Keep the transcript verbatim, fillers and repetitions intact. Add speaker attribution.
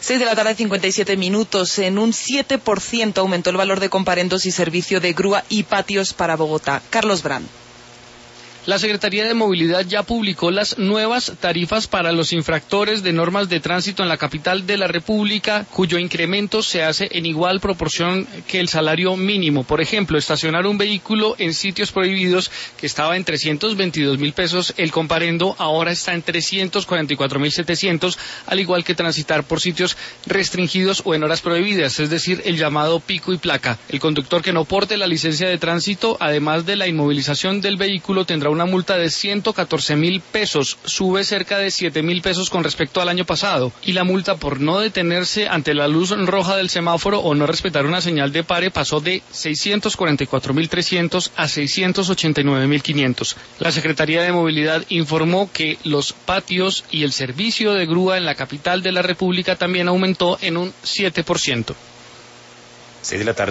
Speaker 1: seis de la tarde, cincuenta y siete minutos. En un siete por ciento aumentó el valor de comparendos y servicio de grúa y patios para Bogotá. Carlos Brand.
Speaker 2: La Secretaría de Movilidad ya publicó las nuevas tarifas para los infractores de normas de tránsito en la capital de la República, cuyo incremento se hace en igual proporción que el salario mínimo. Por ejemplo, estacionar un vehículo en sitios prohibidos, que estaba en trescientos veintidós mil pesos, el comparendo ahora está en trescientos cuarenta y cuatro mil setecientos, al igual que transitar por sitios restringidos o en horas prohibidas, es decir, el llamado pico y placa. El conductor que no porte la licencia de tránsito, además de la inmovilización del vehículo, tendrá una multa de ciento catorce mil pesos, sube cerca de siete mil pesos con respecto al año pasado, y la multa por no detenerse ante la luz roja del semáforo o no respetar una señal de pare pasó de seiscientos cuarenta y cuatro mil trescientos a seiscientos ochenta y nueve mil quinientos. La Secretaría de Movilidad informó que los patios y el servicio de grúa en la capital de la República también aumentó en un siete por ciento.
Speaker 3: seis de la tarde.